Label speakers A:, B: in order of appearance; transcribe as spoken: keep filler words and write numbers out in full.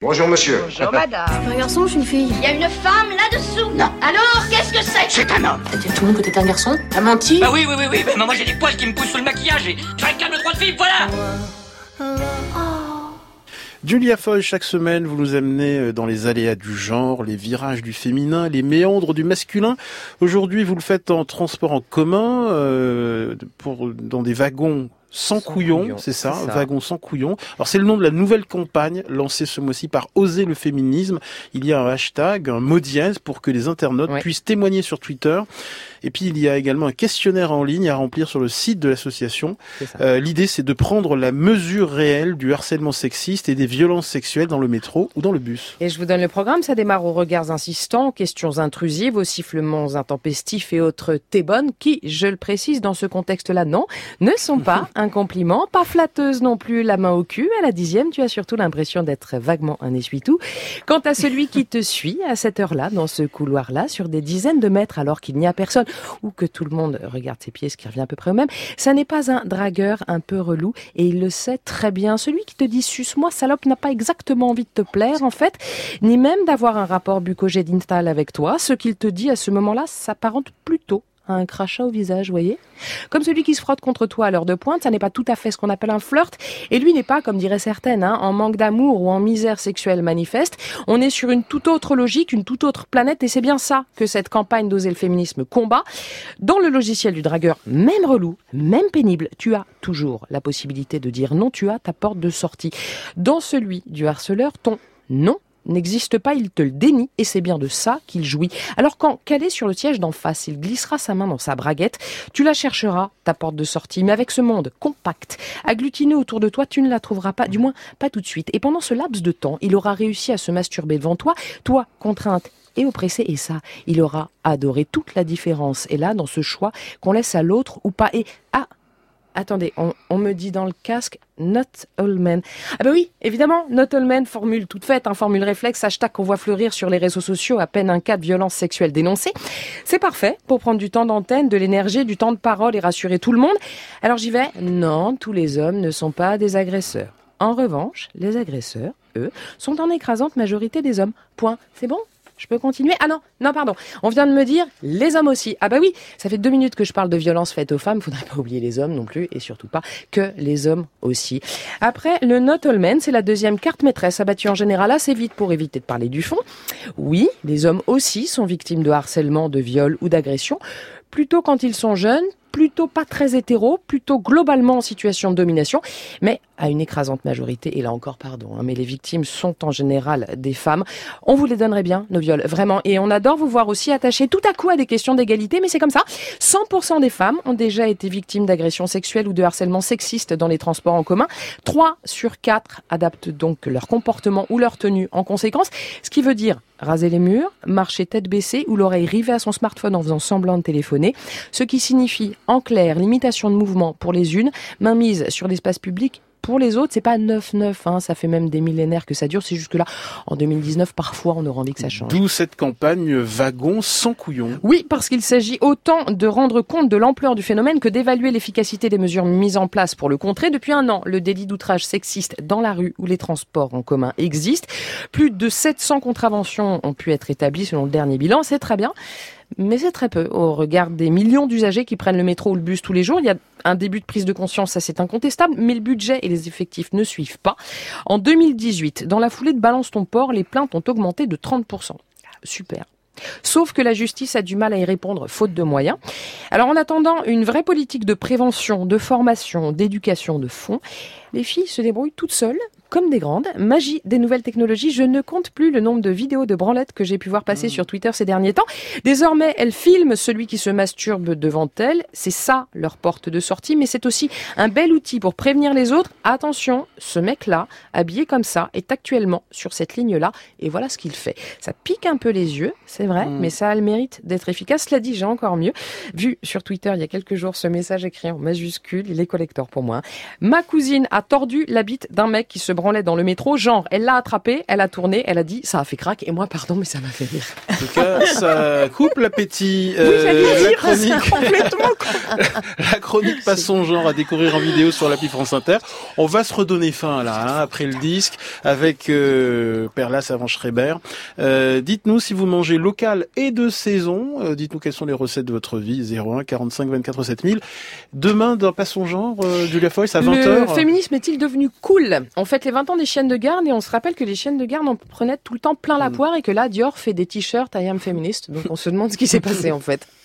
A: Bonjour monsieur.
B: Bonjour madame.
C: Je suis un garçon, je suis une fille.
B: Il y a une femme là-dessous.
C: Non.
B: Alors, qu'est-ce que c'est?
C: C'est un homme. T'as dit à tout le monde que t'étais un garçon? T'as menti?
D: Bah oui, oui, oui, oui, mais moi j'ai des poils qui me poussent sous le maquillage et j'ai un calme droit de vivre, voilà.
E: Julia Foy, chaque semaine, vous nous amenez dans les aléas du genre, les virages du féminin, les méandres du masculin. Aujourd'hui, vous le faites en transport en commun, euh, pour, dans des wagons sans, sans couillons, couillon, c'est ça, ça, wagons sans couillons. Alors c'est le nom de la nouvelle campagne lancée ce mois-ci par Oser le féminisme. Il y a un hashtag, un mot dièse pour que les internautes ouais. puissent témoigner sur Twitter. Et puis il y a également un questionnaire en ligne à remplir sur le site de l'association. Euh, l'idée c'est de prendre la mesure réelle du harcèlement sexiste et des violences sexuelles dans le métro ou dans le bus.
F: Et je vous donne le programme, ça démarre aux regards insistants, aux questions intrusives, aux sifflements intempestifs et autres thébonnes qui, je le précise dans ce contexte-là, non, ne sont pas un compliment, pas flatteuse non plus, la main au cul. À la dixième, tu as surtout l'impression d'être vaguement un essuie-tout. Quant à celui qui te suit à cette heure-là, dans ce couloir-là, sur des dizaines de mètres alors qu'il n'y a personne, ou que tout le monde regarde ses pieds, ce qui revient à peu près au même, ça n'est pas un dragueur un peu relou, et il le sait très bien. Celui qui te dit « suce-moi, salope » n'a pas exactement envie de te plaire, en fait, ni même d'avoir un rapport bucco-génital avec toi. Ce qu'il te dit à ce moment-là s'apparente plutôt à un crachat au visage, vous voyez ? Comme celui qui se frotte contre toi à l'heure de pointe, ça n'est pas tout à fait ce qu'on appelle un flirt, et lui n'est pas, comme diraient certaines, hein, en manque d'amour ou en misère sexuelle manifeste. On est sur une toute autre logique, une toute autre planète, et c'est bien ça que cette campagne d'Oser le féminisme combat. Dans le logiciel du dragueur, même relou, même pénible, tu as toujours la possibilité de dire non, tu as ta porte de sortie. Dans celui du harceleur, ton non n'existe pas, il te le dénie, et c'est bien de ça qu'il jouit. Alors quand calé sur le siège d'en face, il glissera sa main dans sa braguette, tu la chercheras, ta porte de sortie, mais avec ce monde compact, agglutiné autour de toi, tu ne la trouveras pas, du moins pas tout de suite. Et pendant ce laps de temps, il aura réussi à se masturber devant toi, toi contrainte et oppressée, et ça, il aura adoré. Toute la différence est là dans ce choix qu'on laisse à l'autre ou pas. Et ah, attendez, on, on me dit dans le casque, not all men. Ah bah oui, évidemment, not all men, formule toute faite, hein, formule réflexe, hashtag qu'on voit fleurir sur les réseaux sociaux à peine un cas de violence sexuelle dénoncé. C'est parfait pour prendre du temps d'antenne, de l'énergie, du temps de parole et rassurer tout le monde. Alors j'y vais. Non, tous les hommes ne sont pas des agresseurs. En revanche, les agresseurs, eux, sont en écrasante majorité des hommes. Point. C'est bon ? Je peux continuer? Ah non, non pardon. On vient de me dire les hommes aussi. Ah bah oui, ça fait deux minutes que je parle de violences faites aux femmes. Faudrait pas oublier les hommes non plus, et surtout pas que les hommes aussi. Après, le not all men, c'est la deuxième carte maîtresse abattue en général assez vite pour éviter de parler du fond. Oui, les hommes aussi sont victimes de harcèlement, de viol ou d'agression. Plutôt quand ils sont jeunes, plutôt pas très hétéro, plutôt globalement en situation de domination, mais à une écrasante majorité, et là encore pardon, hein, mais les victimes sont en général des femmes. On vous les donnerait bien, nos viols, vraiment, et on adore vous voir aussi attachés tout à coup à des questions d'égalité, mais c'est comme ça. cent pour cent des femmes ont déjà été victimes d'agressions sexuelles ou de harcèlement sexiste dans les transports en commun. trois sur quatre adaptent donc leur comportement ou leur tenue en conséquence, ce qui veut dire raser les murs, marcher tête baissée ou l'oreille rivée à son smartphone en faisant semblant de téléphoner, ce qui signifie en clair limitation de mouvement pour les unes, mainmise sur l'espace public pour les autres. C'est pas neuf neuf, hein, ça fait même des millénaires que ça dure, c'est juste que là, en deux mille dix-neuf, parfois on aura envie que ça change.
E: D'où cette campagne wagon sans couillon.
F: Oui, parce qu'il s'agit autant de rendre compte de l'ampleur du phénomène que d'évaluer l'efficacité des mesures mises en place pour le contrer. Depuis un an, le délit d'outrage sexiste dans la rue ou les transports en commun existe. Plus de sept cents contraventions ont pu être établies selon le dernier bilan, c'est très bien. Mais c'est très peu au regard des millions d'usagers qui prennent le métro ou le bus tous les jours. Il y a un début de prise de conscience, ça c'est incontestable, mais le budget et les effectifs ne suivent pas. En deux mille dix-huit, dans la foulée de Balance ton port, les plaintes ont augmenté de trente pour cent. Super. Sauf que la justice a du mal à y répondre, faute de moyens. Alors en attendant une vraie politique de prévention, de formation, d'éducation de fond, les filles se débrouillent toutes seules, comme des grandes. Magie des nouvelles technologies, je ne compte plus le nombre de vidéos de branlettes que j'ai pu voir passer mmh. sur Twitter ces derniers temps. Désormais, elles filment celui qui se masturbe devant elles. C'est ça leur porte de sortie, mais c'est aussi un bel outil pour prévenir les autres. Attention, ce mec-là, habillé comme ça, est actuellement sur cette ligne-là, et voilà ce qu'il fait. Ça pique un peu les yeux, c'est vrai, mmh. mais ça a le mérite d'être efficace. Cela dit, j'ai encore mieux. Vu sur Twitter il y a quelques jours ce message écrit en majuscule, il est collector pour moi. Ma cousine a tordu la bite d'un mec qui se branlait dans le métro, genre, elle l'a attrapé, elle a tourné, elle a dit, ça a fait crack, et moi, pardon, mais ça m'a fait rire.
E: En tout cas, ça coupe l'appétit.
F: Oui, j'allais
E: la
F: dire,
E: chronique,
F: c'est complètement
E: la chronique passe son genre à découvrir en vidéo sur l'appli France Inter. On va se redonner fin là, hein, après le disque, avec euh, Perlas avant Schreiber. Euh, dites-nous si vous mangez local et de saison. Euh, dites-nous quelles sont les recettes de votre vie. zéro un quarante-cinq vingt-quatre sept mille. Demain, dans Passe son genre, euh, Julia Foyce, à vingt heures.
F: Le féminisme est-il devenu cool? On fête les vingt ans des chiennes de garde et on se rappelle que les chiennes de garde en prenaient tout le temps plein la poire et que là, Dior fait des t-shirts I am féministe. Donc on se demande ce qui s'est passé en fait.